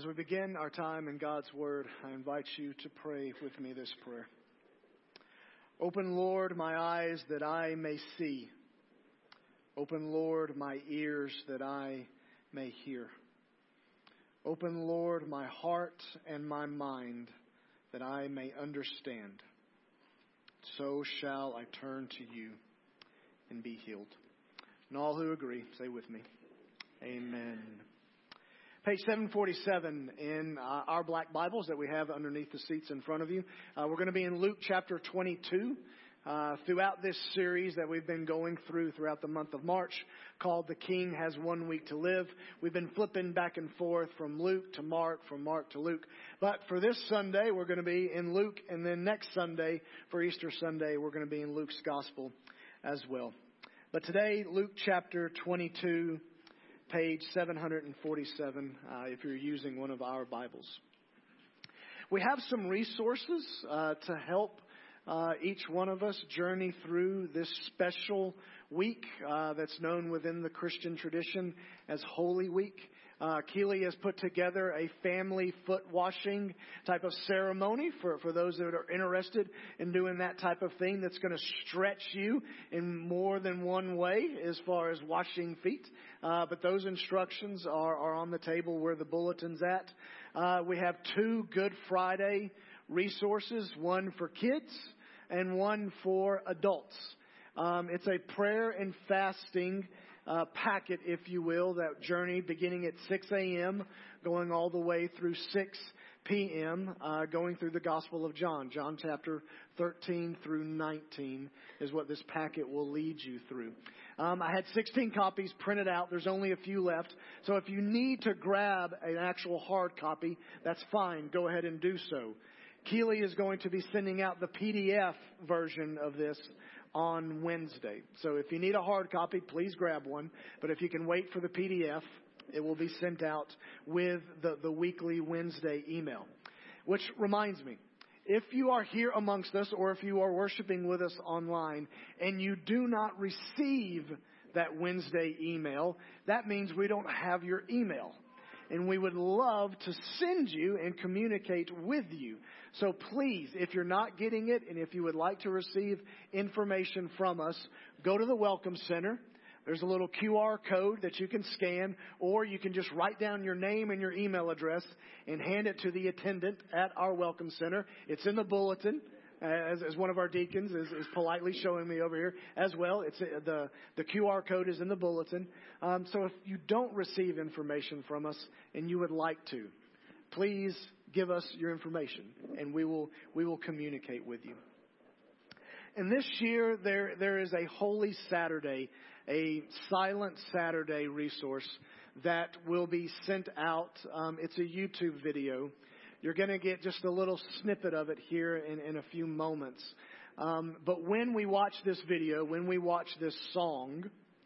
As we begin our time in God's Word, I invite you to pray with me this prayer. Open, Lord, my eyes that I may see. Open, Lord, my ears that I may hear. Open, Lord, my heart and my mind that I may understand. So shall I turn to you and be healed. And all who agree, say with me, Amen. Page 747 in our black Bibles that we have underneath the seats in front of you. We're going to be in Luke chapter 22 throughout this series that we've been going through throughout the month of March called The King Has 1 Week to Live. We've been flipping back and forth from Luke to Mark, from Mark to Luke. But for this Sunday, we're going to be in Luke. And then next Sunday, for Easter Sunday, we're going to be in Luke's Gospel as well. But today, Luke chapter 22, page 747, if you're using one of our Bibles. We have some resources to help each one of us journey through this special week that's known within the Christian tradition as Holy Week. Keeley has put together a family foot washing type of ceremony for those that are interested in doing that type of thing that's going to stretch you in more than one way as far as washing feet. But those instructions are on the table where the bulletin's at. We have 2 Good Friday resources, one for kids and one for adults. It's a prayer and fasting packet, if you will, that journey beginning at 6 a.m., going all the way through 6 p.m., going through the Gospel of John. John chapter 13 through 19 is what this packet will lead you through. I had 16 copies printed out. There's only a few left. So if you need to grab an actual hard copy, that's fine. Go ahead and do so. Keeley is going to be sending out the PDF version of this on Wednesday. So if you need a hard copy, please grab one. But if you can wait for the PDF, it will be sent out with the weekly Wednesday email. Which reminds me, if you are here amongst us or if you are worshiping with us online and you do not receive that Wednesday email, that means we don't have your email. And we would love to send you and communicate with you. So please, if you're not getting it and if you would like to receive information from us, go to the Welcome Center. There's a little QR code that you can scan, or you can just write down your name and your email address and hand it to the attendant at our Welcome Center. It's in the bulletin, as one of our deacons is politely showing me over here as well. It's the QR code is in the bulletin. So if you don't receive information from us and you would like to, please give us your information and we will communicate with you. And this year there is a Holy Saturday, a Silent Saturday resource that will be sent out. It's a YouTube video. You're going to get just a little snippet of it here in a few moments. But when we watch this video, when we watch this song,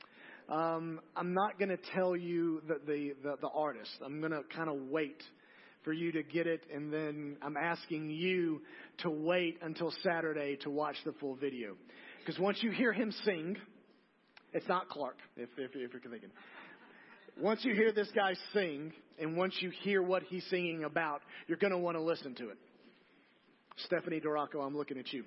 I'm not going to tell you the artist. I'm going to kind of wait for you to get it. And then I'm asking you to wait until Saturday to watch the full video. Because once you hear him sing, it's not Clark, if you're thinking. Once you hear this guy sing, and once you hear what he's singing about, you're going to want to listen to it. Stephanie Duraco, I'm looking at you.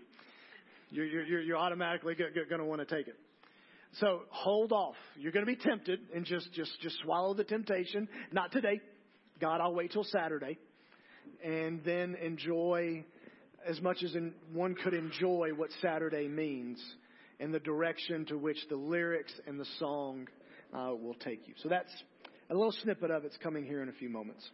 You're automatically going to want to take it. So hold off. You're going to be tempted, and just swallow the temptation. Not today. God, I'll wait till Saturday. And then enjoy as much as one could enjoy what Saturday means and the direction to which the lyrics and the song will take you. So that's a little snippet of it's coming here in a few moments.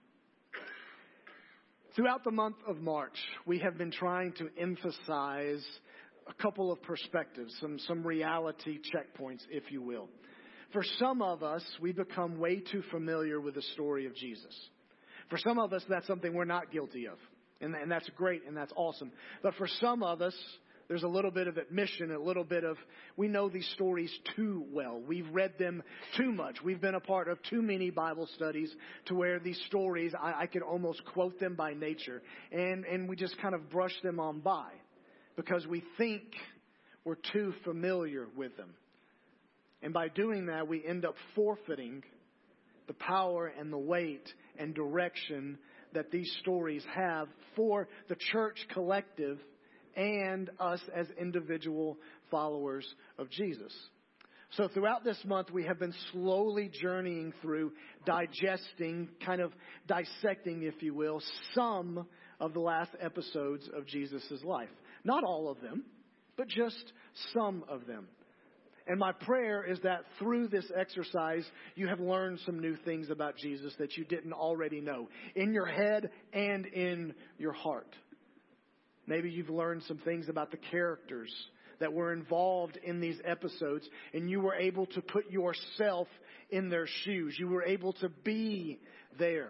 Throughout the month of March, we have been trying to emphasize a couple of perspectives, some reality checkpoints, if you will. For some of us, we become way too familiar with the story of Jesus. For some of us, that's something we're not guilty of. And that's great and that's awesome. But for some of us, there's a little bit of admission, a little bit of, we know these stories too well. We've read them too much. We've been a part of too many Bible studies to where these stories, I could almost quote them by nature. And we just kind of brush them on by because we think we're too familiar with them. And by doing that, we end up forfeiting the power and the weight and direction that these stories have for the church collective and us as individual followers of Jesus. So throughout this month, we have been slowly journeying through, digesting, kind of dissecting, if you will, some of the last episodes of Jesus' life. Not all of them, but just some of them. And my prayer is that through this exercise, you have learned some new things about Jesus that you didn't already know, in your head and in your heart. Maybe you've learned some things about the characters that were involved in these episodes, and you were able to put yourself in their shoes. You were able to be there.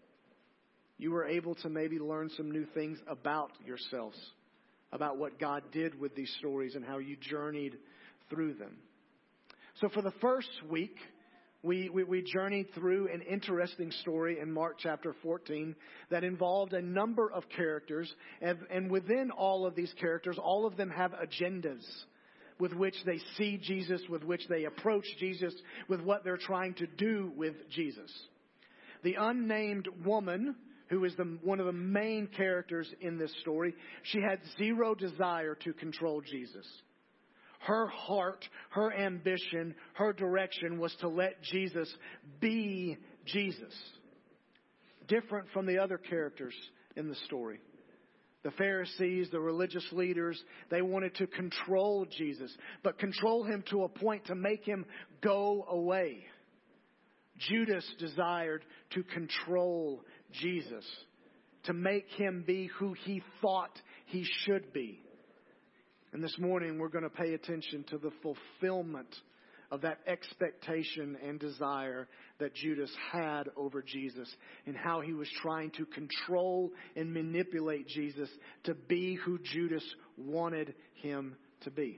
You were able to maybe learn some new things about yourselves, about what God did with these stories and how you journeyed through them. So for the first week, we journeyed through an interesting story in Mark chapter 14 that involved a number of characters. And within all of these characters, all of them have agendas with which they see Jesus, with which they approach Jesus, with what they're trying to do with Jesus. The unnamed woman, who is one of the main characters in this story, she had zero desire to control Jesus. Her heart, her ambition, her direction was to let Jesus be Jesus. Different from the other characters in the story. The Pharisees, the religious leaders, they wanted to control Jesus, but control him to a point to make him go away. Judas desired to control Jesus, to make him be who he thought he should be. And this morning we're going to pay attention to the fulfillment of that expectation and desire that Judas had over Jesus, and how he was trying to control and manipulate Jesus to be who Judas wanted him to be.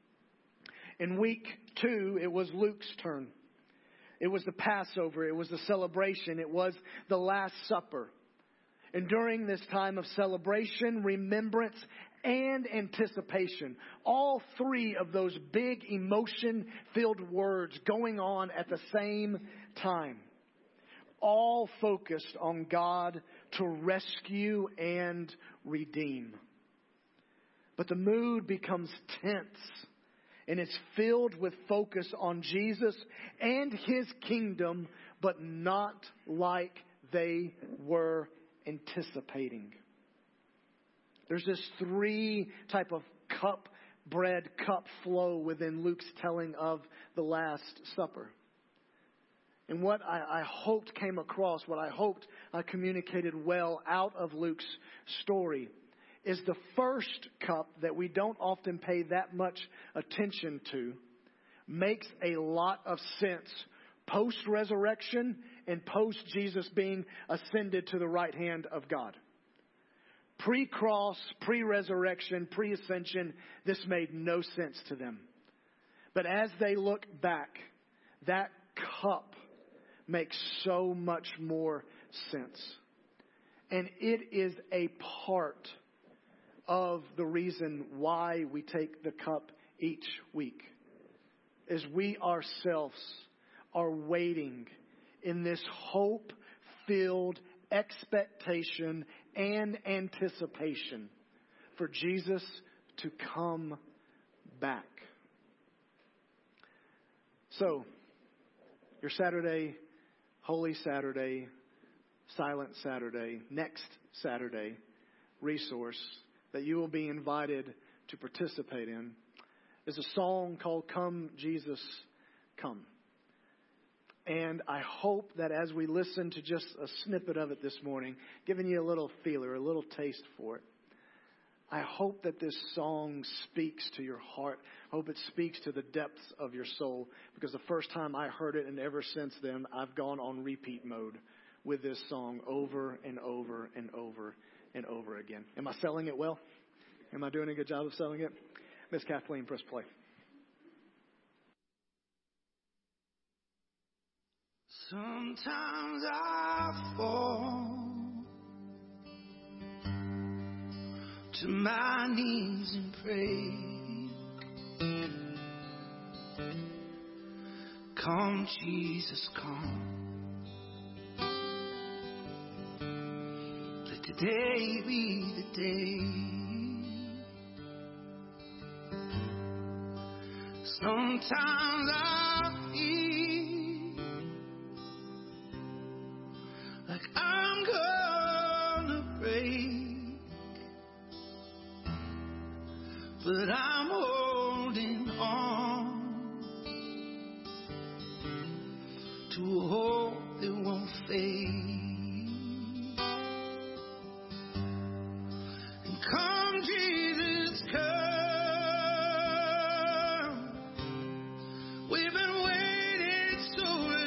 In week 2, it was Luke's turn. It was the Passover. It was the celebration. It was the Last Supper. And during this time of celebration, remembrance, and anticipation, all three of those big emotion-filled words going on at the same time, all focused on God to rescue and redeem. But the mood becomes tense, and it's filled with focus on Jesus and His kingdom, but not like they were anticipating. There's this 3 type of bread cup flow within Luke's telling of the Last Supper. And what I hoped came across, what I hoped I communicated well out of Luke's story, is the first cup that we don't often pay that much attention to makes a lot of sense post-resurrection and post-Jesus being ascended to the right hand of God. Pre-cross, pre-resurrection, pre-ascension, this made no sense to them. But as they look back, that cup makes so much more sense. And it is a part of the reason why we take the cup each week, is we ourselves are waiting in this hope-filled expectation and anticipation for Jesus to come back. So, your Saturday, Holy Saturday, Silent Saturday, next Saturday resource that you will be invited to participate in is a song called Come Jesus Come. And I hope that as we listen to just a snippet of it this morning, giving you a little feeler, a little taste for it, I hope that this song speaks to your heart. I hope it speaks to the depths of your soul. Because the first time I heard it, and ever since then, I've gone on repeat mode with this song over and over and over and over again. Am I selling it well? Am I doing a good job of selling it? Miss Kathleen, press play. Sometimes I fall to my knees and pray. Come, Jesus, come. today be the day. Sometimes I feel like I'm gonna break, but I'm holding on to a hope that won't fade. And come, Jesus, come. We've been waiting so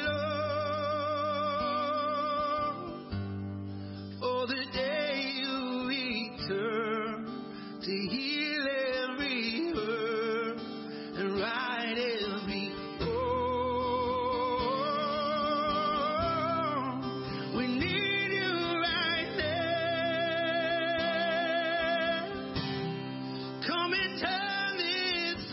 long for the day you return to heal every hurt and right every wrong. We need you right now. Come and turn this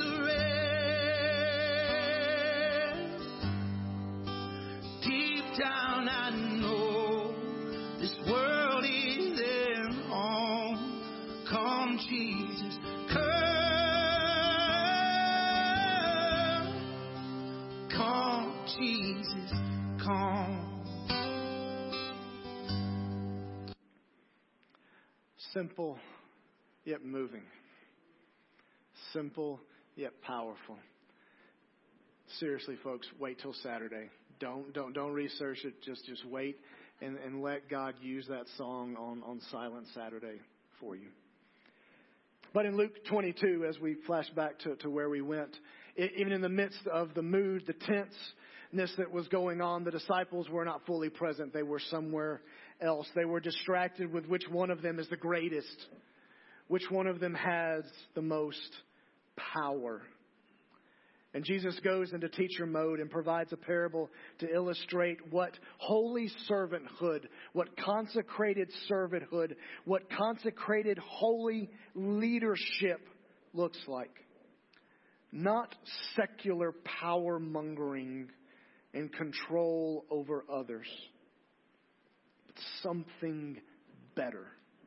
around. Deep down I know this world isn't home. Come, Jesus, come. Come, Jesus, come. Simple yet moving. Simple yet powerful. Seriously, folks, wait till Saturday. Don't research it. Just wait and let God use that song on Silent Saturday for you. But in Luke 22, as we flash back to where we went, even in the midst of the mood, the tenseness that was going on, the disciples were not fully present. They were somewhere else. They were distracted with which one of them is the greatest, which one of them has the most power. And Jesus goes into teacher mode and provides a parable to illustrate what holy servanthood, what consecrated servanthood, what consecrated holy leadership looks like. Not secular power mongering and control over others, but something better.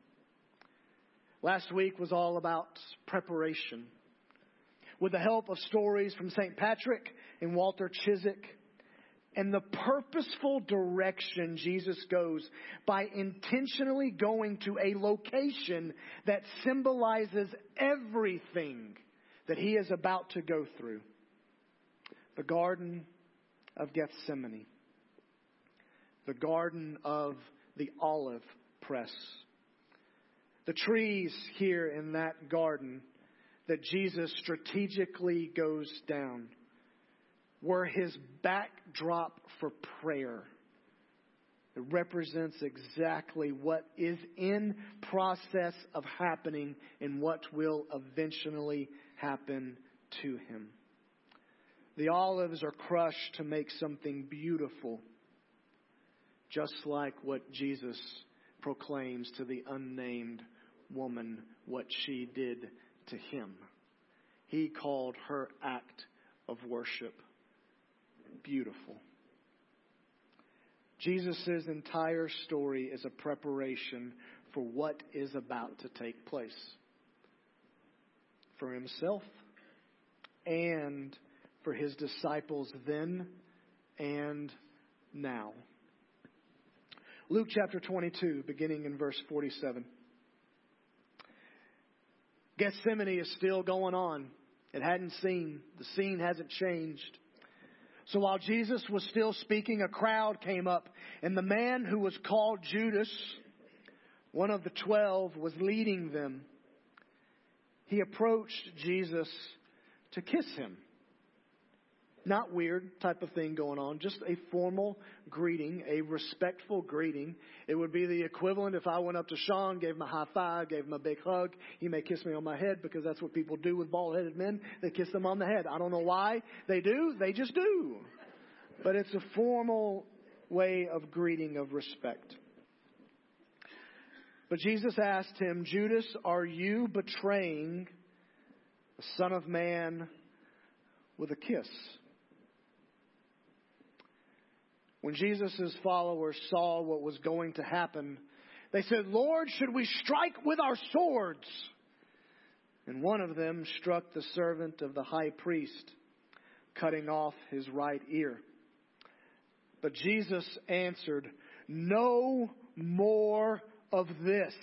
Last week was all about preparation. With the help of stories from St. Patrick and Walter Chiswick, and the purposeful direction Jesus goes by intentionally going to a location that symbolizes everything that he is about to go through. The Garden of Gethsemane. The Garden of the Olive Press. The trees here in that garden that Jesus strategically goes down were his backdrop for prayer. It represents exactly what is in process of happening and what will eventually happen to him. The olives are crushed to make something beautiful, just like what Jesus proclaims to the unnamed woman, what she did to him. He called her act of worship beautiful. Jesus' entire story is a preparation for what is about to take place. For himself and for his disciples then and now. Luke chapter 22, beginning in verse 47. Gethsemane is still going on. The scene hasn't changed. So while Jesus was still speaking, a crowd came up, and the man who was called Judas, one of the 12, was leading them. He approached Jesus to kiss him. Not weird type of thing going on, just a formal greeting, a respectful greeting. It would be the equivalent if I went up to Sean, gave him a high five, gave him a big hug. He may kiss me on my head because that's what people do with bald-headed men. They kiss them on the head. I don't know why they do. They just do. But it's a formal way of greeting, of respect. But Jesus asked him, Judas, are you betraying the Son of Man with a kiss? When Jesus' followers saw what was going to happen, They said, "Lord, should we strike with our swords?" And one of them struck the servant of the high priest, cutting off his right ear. But Jesus answered, "No more of this."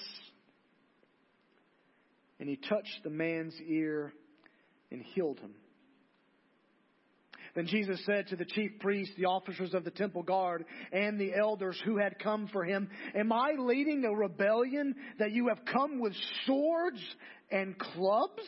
And he touched the man's ear and healed him. Then Jesus said to the chief priests, the officers of the temple guard, and the elders who had come for him, "Am I leading a rebellion that you have come with swords and clubs?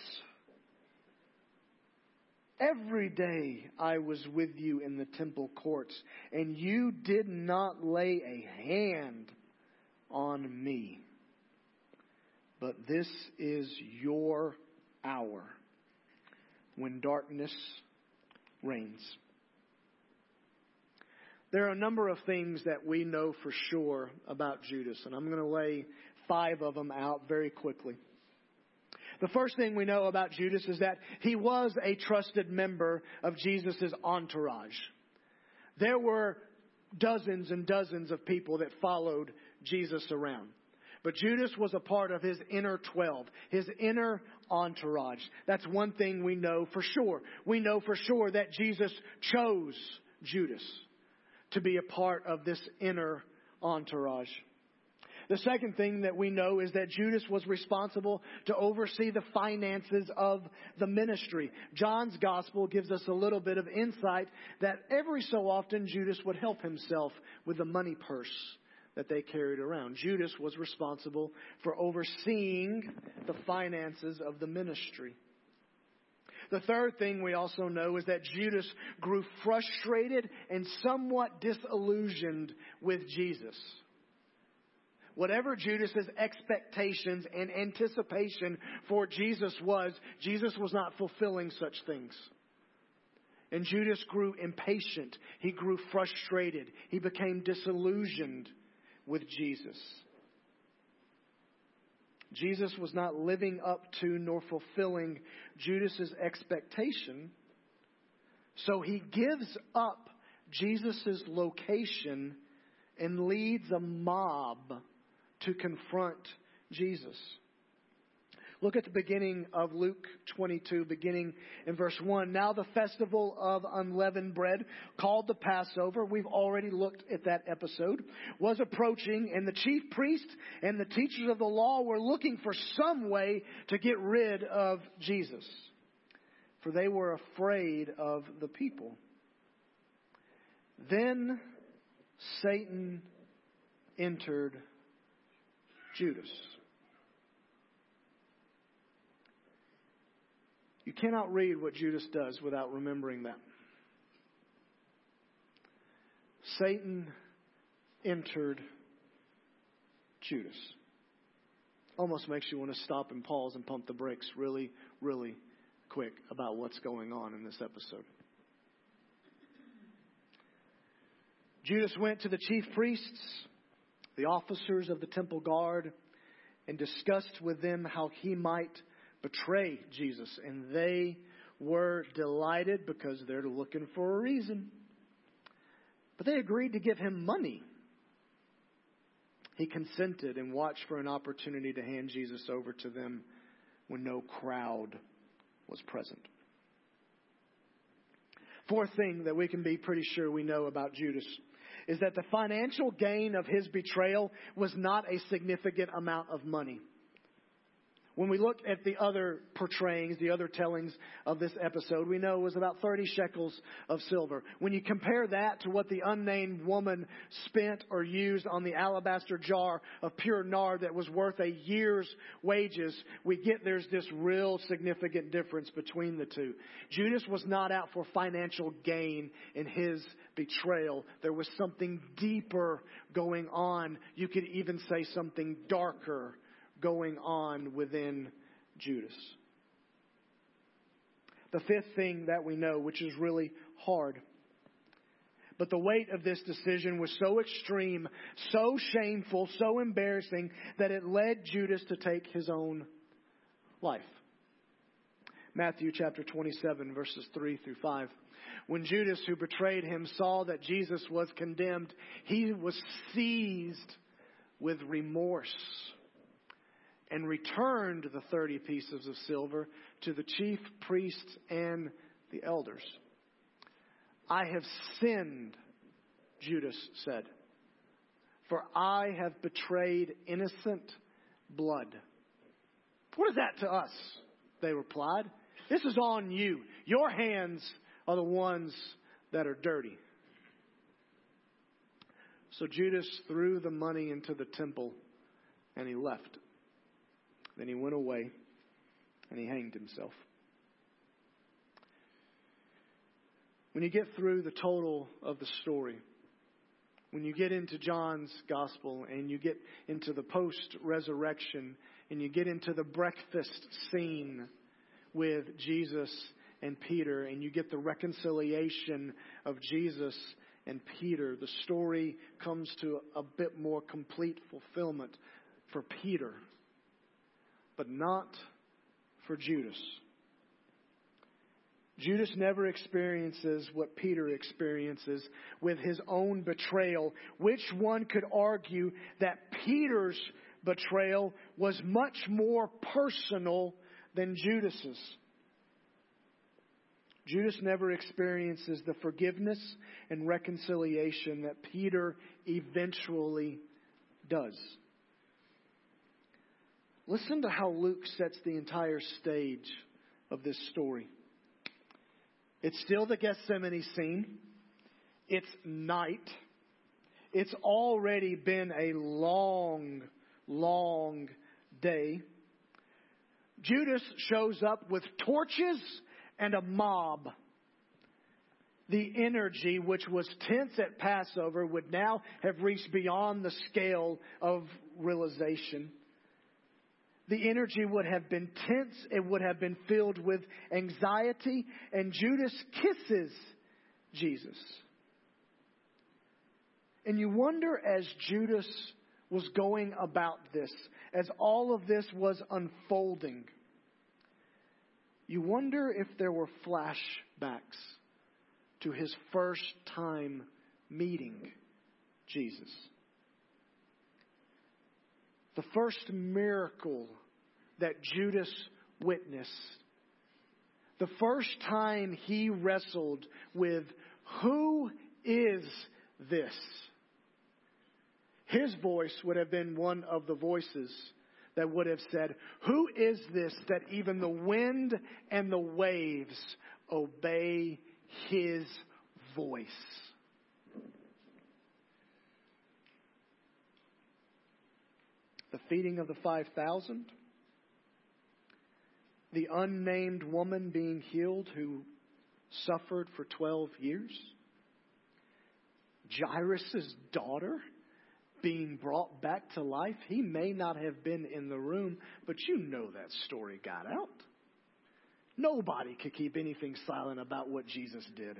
Every day I was with you in the temple courts, and you did not lay a hand on me. But this is your hour when darkness reigns." There are a number of things that we know for sure about Judas, and I'm going to lay 5 of them out very quickly. The first thing we know about Judas is that he was a trusted member of Jesus' entourage. There were dozens and dozens of people that followed Jesus around. But Judas was a part of his inner 12, his inner entourage. That's one thing we know for sure. We know for sure that Jesus chose Judas to be a part of this inner entourage. The second thing that we know is that Judas was responsible to oversee the finances of the ministry. John's gospel gives us a little bit of insight that every so often Judas would help himself with the money purse that they carried around. Judas was responsible for overseeing the finances of the ministry. The third thing we also know is that Judas grew frustrated and somewhat disillusioned with Jesus. Whatever Judas's expectations and anticipation for Jesus was not fulfilling such things. And Judas grew impatient. He grew frustrated. He became disillusioned with Jesus. Jesus was not living up to nor fulfilling Judas's expectation. So he gives up Jesus' location and leads a mob to confront Jesus. Look at the beginning of Luke 22, beginning in verse 1. Now the festival of unleavened bread, called the Passover, we've already looked at that episode, was approaching, and the chief priests and the teachers of the law were looking for some way to get rid of Jesus, for they were afraid of the people. Then Satan entered Judas. You cannot read what Judas does without remembering that. Satan entered Judas. Almost makes you want to stop and pause and pump the brakes really, really quick about what's going on in this episode. Judas went to the chief priests, the officers of the temple guard, and discussed with them how he might betray Jesus. And they were delighted because they're looking for a reason. But they agreed to give him money. He consented and watched for an opportunity to hand Jesus over to them when no crowd was present. Fourth thing that we can be pretty sure we know about Judas is that the financial gain of his betrayal was not a significant amount of money. When we look at the other portrayings, the other tellings of this episode, we know it was about 30 shekels of silver. When you compare that to what the unnamed woman spent or used on the alabaster jar of pure nard that was worth a year's wages, we get there's this real significant difference between the two. Judas was not out for financial gain in his betrayal. There was something deeper going on. You could even say something darker going on within Judas. The fifth thing that we know, which is really hard, but the weight of this decision was so extreme, so shameful, so embarrassing that it led Judas to take his own life. Matthew chapter 27, verses 3 through 5. When Judas, who betrayed him, saw that Jesus was condemned, he was seized with remorse and returned the 30 pieces of silver to the chief priests and the elders. I have sinned, Judas said, for I have betrayed innocent blood. What is that to us? They replied. This is on you. Your hands are the ones that are dirty. So Judas threw the money into the temple and he left. Then he went away and he hanged himself. When you get through the total of the story, when you get into John's gospel and you get into the post-resurrection and you get into the breakfast scene with Jesus and Peter and you get the reconciliation of Jesus and Peter, the story comes to a bit more complete fulfillment for Peter, but not for Judas. Judas never experiences what Peter experiences with his own betrayal, which one could argue that Peter's betrayal was much more personal than Judas's. Judas never experiences the forgiveness and reconciliation that Peter eventually does. Listen to how Luke sets the entire stage of this story. It's still the Gethsemane scene. It's night. It's already been a long, long day. Judas shows up with torches and a mob. The energy, which was tense at Passover, would now have reached beyond the scale of realization. The energy would have been tense. It would have been filled with anxiety. And Judas kisses Jesus. And you wonder, as Judas was going about this, as all of this was unfolding, you wonder if there were flashbacks to his first time meeting Jesus. The first miracle that Judas witnessed. The first time he wrestled with, who is this? His voice would have been one of the voices that would have said, who is this that even the wind and the waves obey his voice? The feeding of the 5,000. The unnamed woman being healed who suffered for 12 years. Jairus' daughter being brought back to life. He may not have been in the room, but you know that story got out. Nobody could keep anything silent about what Jesus did.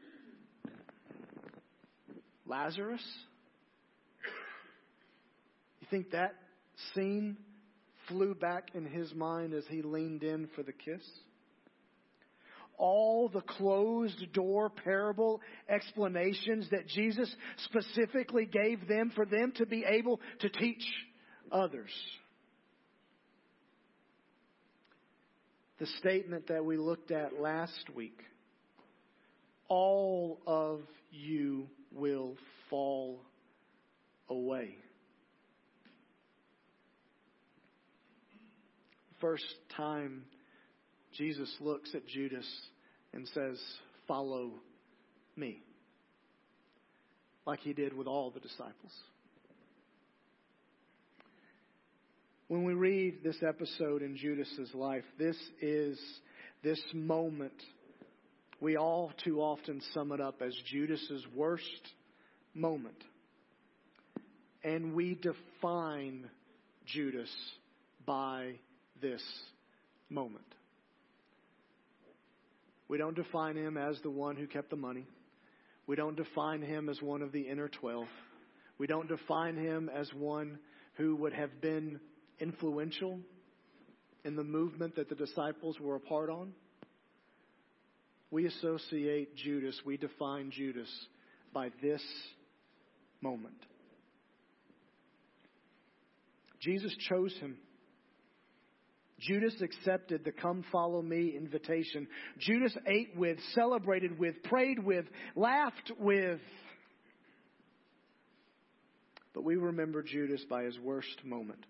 Lazarus? You think that scene flew back in his mind as he leaned in for the kiss? All the closed door parable explanations that Jesus specifically gave them for them to be able to teach others. The statement that we looked at last week, all of you will fall away. First time Jesus looks at Judas and says, follow me. Like he did with all the disciples. When we read this episode in Judas's life, this moment, we all too often sum it up as Judas's worst moment. And we define Judas by this moment. We don't define him as the one who kept the money. We don't define him as one of the inner 12. We don't define him as one who would have been influential in the movement that the disciples were a part on. We associate Judas, we define Judas by this moment. Jesus chose him. Judas accepted the come follow me invitation. Judas ate with, celebrated with, prayed with, laughed with. But we remember Judas by his worst moment.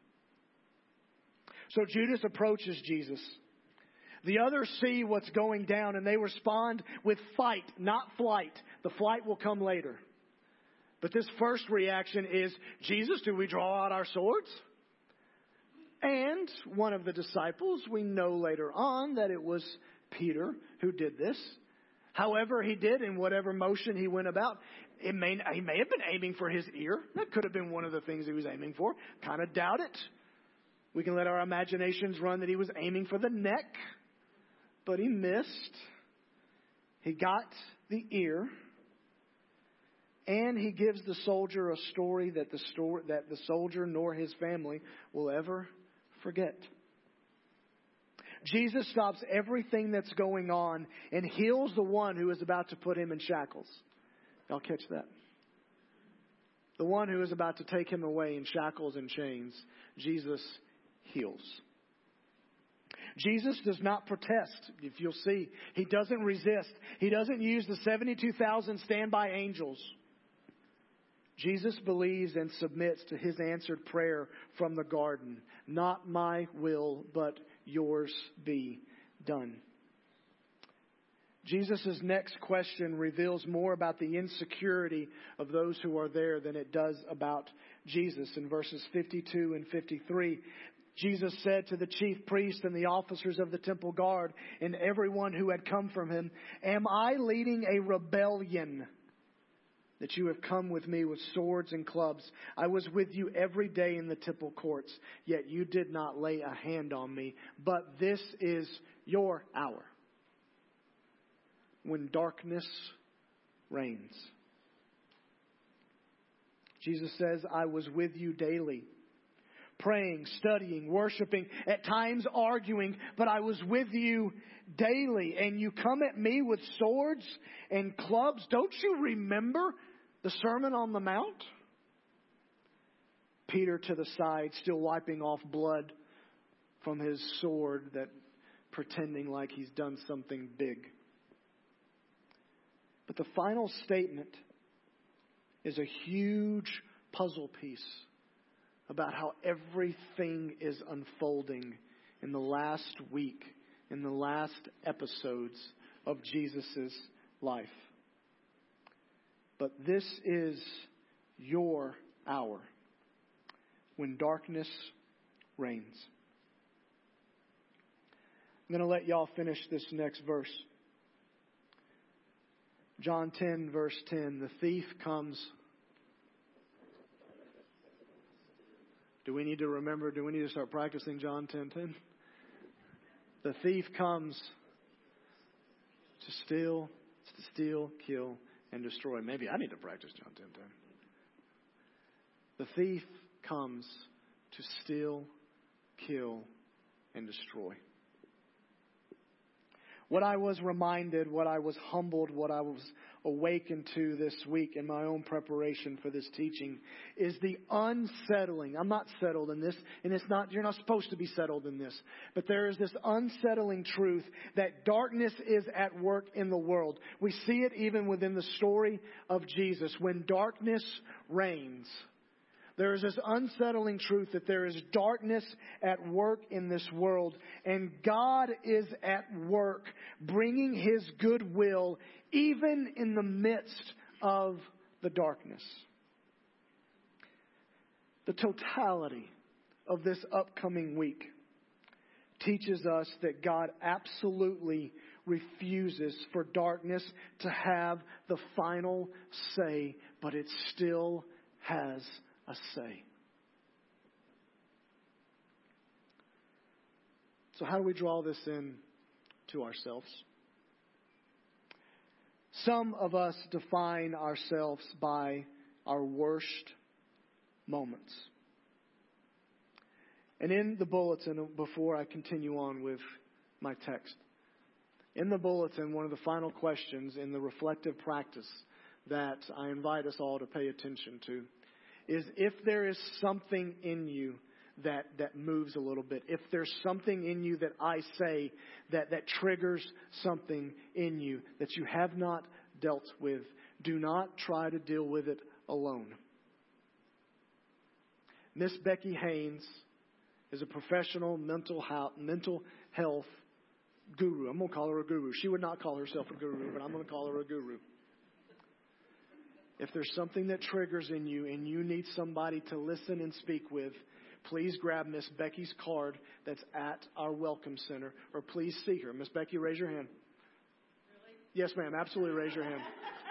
So Judas approaches Jesus. The others see what's going down and they respond with fight, not flight. The flight will come later. But this first reaction is, Jesus, do we draw out our swords? And one of the disciples, we know later on that it was Peter who did this. However he did, in whatever motion he went about, he may have been aiming for his ear. That could have been one of the things he was aiming for. Kind of doubt it. We can let our imaginations run that he was aiming for the neck. But he missed. He got the ear. And he gives the soldier a story that the soldier nor his family will ever forget. Jesus stops everything that's going on and heals the one who is about to put him in shackles. Y'all catch that? The one who is about to take him away in shackles and chains, Jesus heals. Jesus does not protest, if you'll see. He doesn't resist. He doesn't use the 72,000 standby angels. Jesus believes and submits to his answered prayer from the garden. Not my will, but yours be done. Jesus' next question reveals more about the insecurity of those who are there than it does about Jesus. In verses 52 and 53, Jesus said to the chief priest and the officers of the temple guard and everyone who had come from him, "Am I leading a rebellion that you have come with me with swords and clubs? I was with you every day in the temple courts, yet you did not lay a hand on me. But this is your hour, when darkness reigns." Jesus says, "I was with you daily, praying, studying, worshiping, at times arguing, but I was with you daily. And you come at me with swords and clubs. Don't you remember the Sermon on the Mount?" Peter to the side, still wiping off blood from his sword, that pretending like he's done something big. But the final statement is a huge puzzle piece about how everything is unfolding in the last week, in the last episodes of Jesus' life. But this is your hour, when darkness reigns. I'm going to let y'all finish this next verse. John 10, verse 10. The thief comes. Do we need to start practicing John 10:10? The thief comes to steal, kill, and destroy. Maybe I need to practice John 10:10. The thief comes to steal, kill, and destroy. What I was reminded, what I was humbled, what I was awakened to this week in my own preparation for this teaching is the unsettling. I'm not settled in this, and you're not supposed to be settled in this. But there is this unsettling truth that darkness is at work in the world. We see it even within the story of Jesus. When darkness reigns, there is this unsettling truth that there is darkness at work in this world. And God is at work bringing His goodwill even in the midst of the darkness. The totality of this upcoming week teaches us that God absolutely refuses for darkness to have the final say, but it still has a say. So how do we draw this in to ourselves? Some of us define ourselves by our worst moments. And in the bulletin, before I continue on with my text, in the bulletin, one of the final questions in the reflective practice that I invite us all to pay attention to is if there is something in you that moves a little bit, if there's something in you that I say that triggers something in you that you have not dealt with, do not try to deal with it alone. Miss Becky Haynes is a professional mental health guru. I'm going to call her a guru. She would not call herself a guru, but I'm going to call her a guru. If there's something that triggers in you and you need somebody to listen and speak with, please grab Miss Becky's card that's at our Welcome Center, or please see her. Miss Becky, raise your hand. Really? Yes, ma'am. Absolutely raise your hand.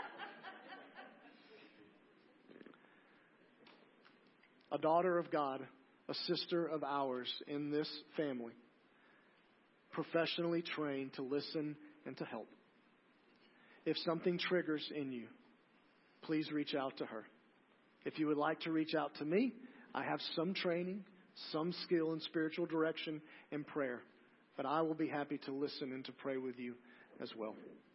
A daughter of God, a sister of ours in this family, professionally trained to listen and to help. If something triggers in you, please reach out to her. If you would like to reach out to me, I have some training, some skill in spiritual direction and prayer, but I will be happy to listen and to pray with you as well.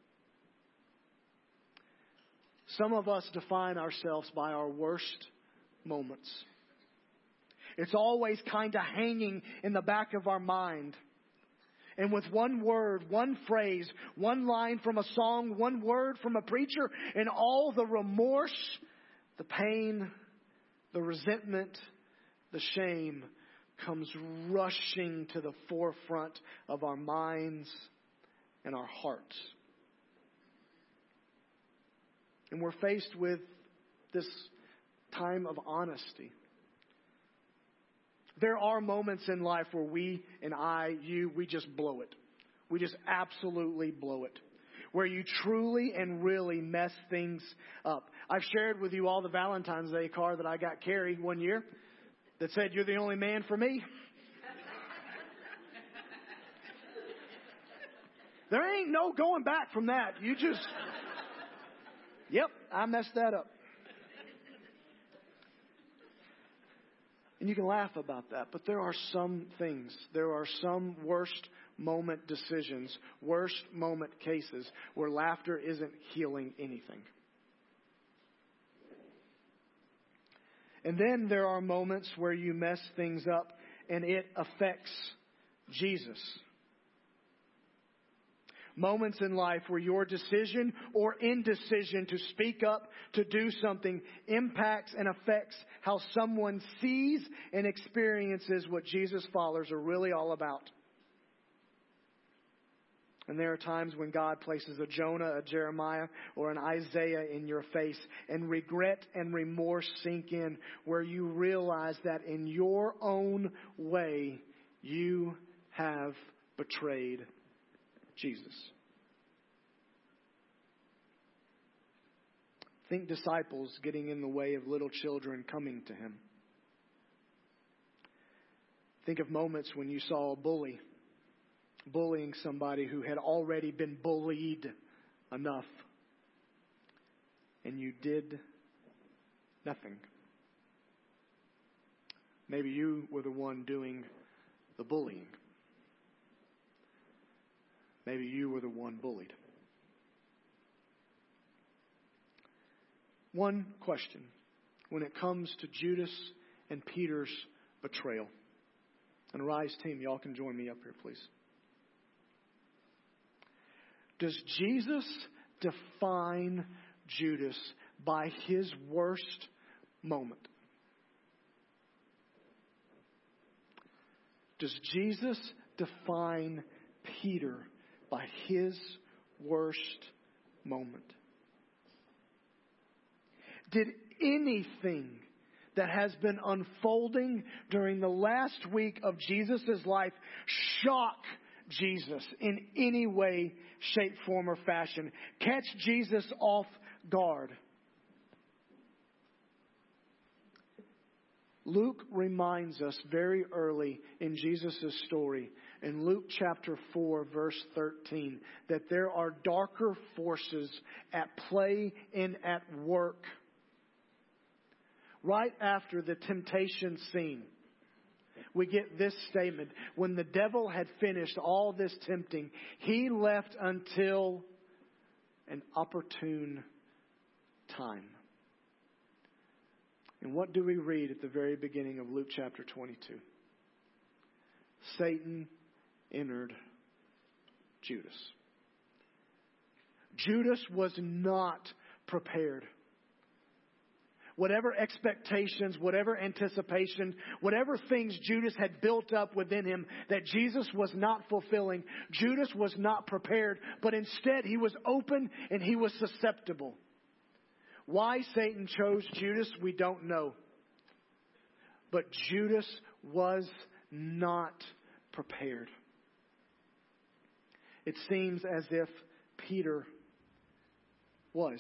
Some of us define ourselves by our worst moments. It's always kind of hanging in the back of our mind. And with one word, one phrase, one line from a song, one word from a preacher, and all the remorse, the pain, the resentment, the shame comes rushing to the forefront of our minds and our hearts. And we're faced with this time of honesty. There are moments in life where we just blow it. We just absolutely blow it. Where you truly and really mess things up. I've shared with you all the Valentine's Day card that I got Carrie one year that said, "You're the only man for me." There ain't no going back from that. You just, yep, I messed that up. And you can laugh about that, but there are some things, there are some worst moment decisions, worst moment cases where laughter isn't healing anything. And then there are moments where you mess things up and it affects Jesus. Moments in life where your decision or indecision to speak up, to do something, impacts and affects how someone sees and experiences what Jesus followers are really all about. And there are times when God places a Jonah, a Jeremiah, or an Isaiah in your face, and regret and remorse sink in, where you realize that in your own way, you have betrayed Jesus. Think disciples getting in the way of little children coming to Him. Think of moments when you saw a bully bullying somebody who had already been bullied enough, and you did nothing. Maybe you were the one doing the bullying. Maybe you were the one bullied. One question when it comes to Judas and Peter's betrayal. And Rise team, y'all can join me up here, please. Does Jesus define Judas by his worst moment? Does Jesus define Peter by his worst moment? Did anything that has been unfolding during the last week of Jesus' life shock Jesus in any way, shape, form, or fashion? Catch Jesus off guard? Luke reminds us very early in Jesus' story, in Luke chapter 4, verse 13, that there are darker forces at play and at work. Right after the temptation scene, we get this statement. When the devil had finished all this tempting, he left until an opportune time. And what do we read at the very beginning of Luke chapter 22? Satan entered Judas. Judas was not prepared. Whatever expectations, whatever anticipation, whatever things Judas had built up within him that Jesus was not fulfilling, Judas was not prepared, but instead he was open and he was susceptible. Why Satan chose Judas, we don't know. But Judas was not prepared. It seems as if Peter was.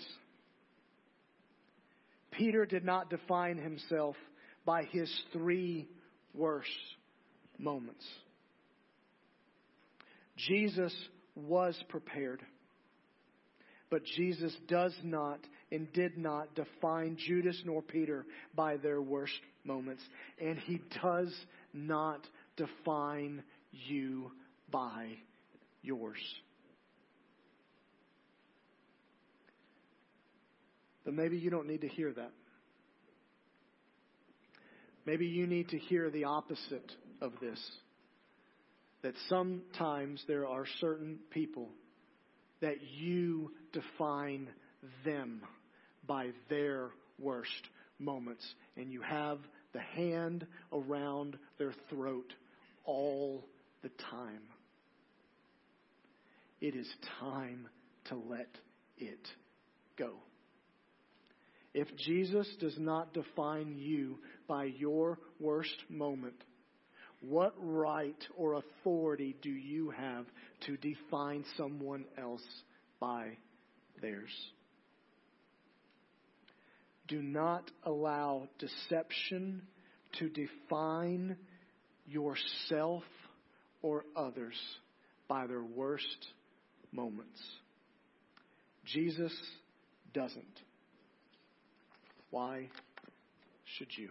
Peter did not define himself by his 3 worst moments. Jesus was prepared. But Jesus does not and did not define Judas nor Peter by their worst moments. And He does not define you by yours. But maybe you don't need to hear that. Maybe you need to hear the opposite of this. That sometimes there are certain people that you define them by their worst moments. And you have the hand around their throat all the time. It is time to let it go. If Jesus does not define you by your worst moment, what right or authority do you have to define someone else by theirs? Do not allow deception to define yourself or others by their worst moments. Jesus doesn't. Why should you?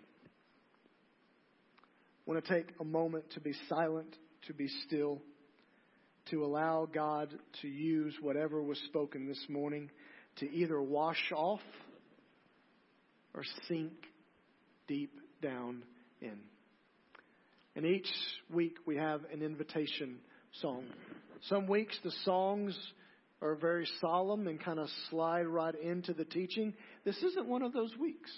I want to take a moment to be silent, to be still, to allow God to use whatever was spoken this morning to either wash off or sink deep down in. And each week we have an invitation song. Some weeks the songs are very solemn and kind of slide right into the teaching. This isn't one of those weeks.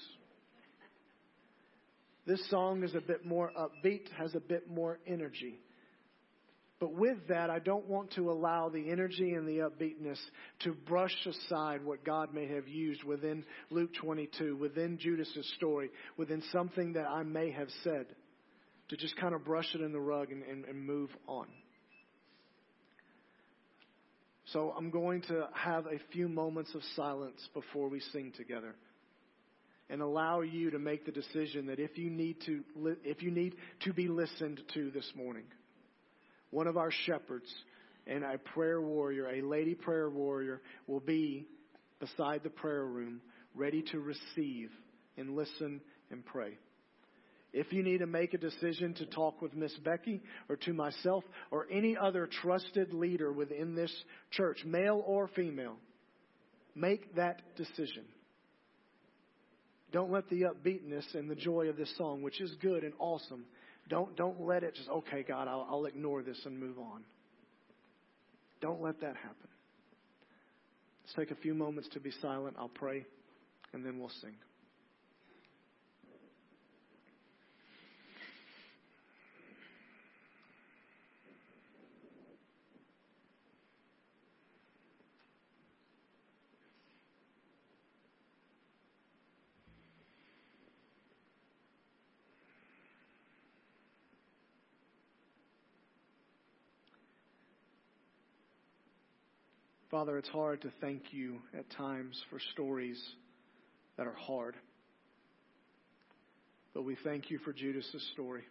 This song is a bit more upbeat, has a bit more energy. But with that, I don't want to allow the energy and the upbeatness to brush aside what God may have used within Luke 22, within Judas' story, within something that I may have said, to just kind of brush it in the rug and move on. So I'm going to have a few moments of silence before we sing together, and allow you to make the decision that if you need to be listened to this morning, one of our shepherds and a prayer warrior, a lady prayer warrior, will be beside the prayer room, ready to receive and listen and pray. If you need to make a decision to talk with Miss Becky or to myself or any other trusted leader within this church, male or female, make that decision. Don't let the upbeatness and the joy of this song, which is good and awesome, don't let it just, okay, God, I'll ignore this and move on. Don't let that happen. Let's take a few moments to be silent. I'll pray, and then we'll sing. Father, it's hard to thank you at times for stories that are hard. But we thank you for Judas' story.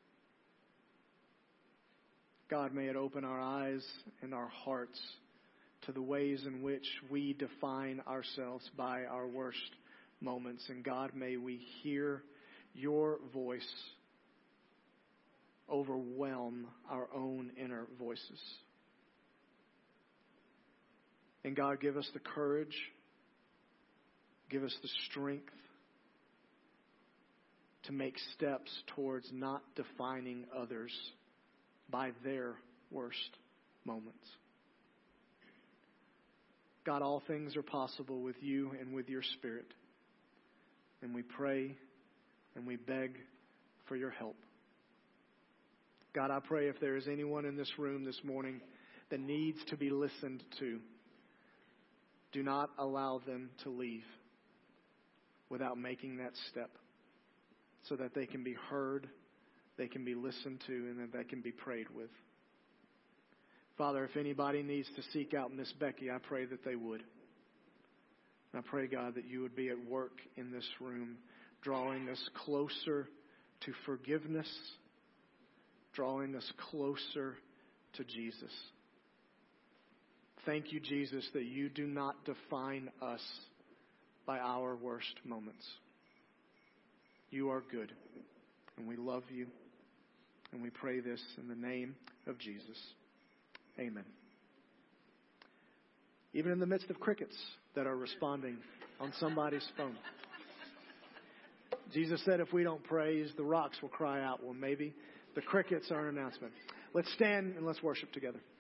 God, may it open our eyes and our hearts to the ways in which we define ourselves by our worst moments. And God, may we hear your voice overwhelm our own inner voices. And God, give us the courage, give us the strength to make steps towards not defining others by their worst moments. God, all things are possible with you and with your Spirit. And we pray and we beg for your help. God, I pray if there is anyone in this room this morning that needs to be listened to, do not allow them to leave without making that step so that they can be heard, they can be listened to, and that they can be prayed with. Father, if anybody needs to seek out Miss Becky, I pray that they would. And I pray, God, that you would be at work in this room, drawing us closer to forgiveness, drawing us closer to Jesus. Thank you, Jesus, that you do not define us by our worst moments. You are good, and we love you, and we pray this in the name of Jesus. Amen. Even in the midst of crickets that are responding on somebody's phone. Jesus said if we don't praise, the rocks will cry out. Well, maybe the crickets are an announcement. Let's stand and let's worship together.